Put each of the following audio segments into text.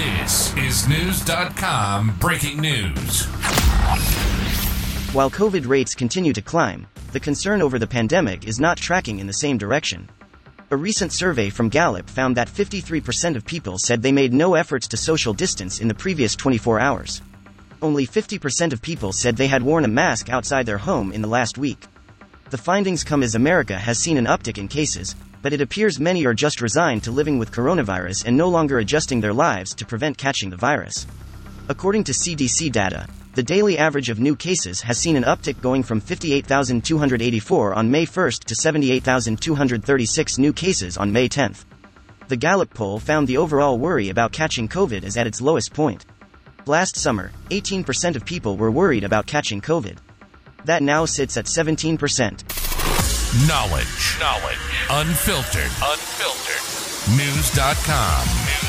This is News.com breaking news. While COVID rates continue to climb, the concern over the pandemic is not tracking in the same direction. A recent survey from Gallup found that 53% of people said they made no efforts to social distance in the previous 24 hours. Only 50% of people said they had worn a mask outside their home in the last week. The findings come as America has seen an uptick in cases, but it appears many are just resigned to living with coronavirus and no longer adjusting their lives to prevent catching the virus. According to CDC data, the daily average of new cases has seen an uptick going from 58,284 on May 1 to 78,236 new cases on May 10. The Gallup poll found the overall worry about catching COVID is at its lowest point. Last summer, 18% of people were worried about catching COVID. That now sits at 17%. Knowledge. Unfiltered. News.com.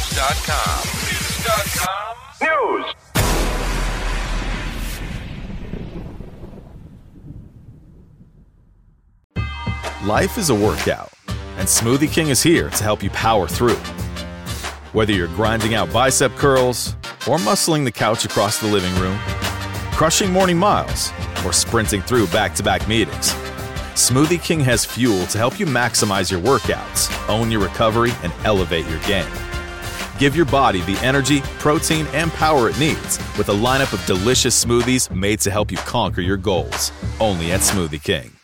News. Life is a workout, and Smoothie King is here to help you power through. Whether you're grinding out bicep curls, or muscling the couch across the living room, crushing morning miles, or sprinting through back-to-back meetings, Smoothie King has fuel to help you maximize your workouts, own your recovery, and elevate your game. Give your body the energy, protein, and power it needs with a lineup of delicious smoothies made to help you conquer your goals. Only at Smoothie King.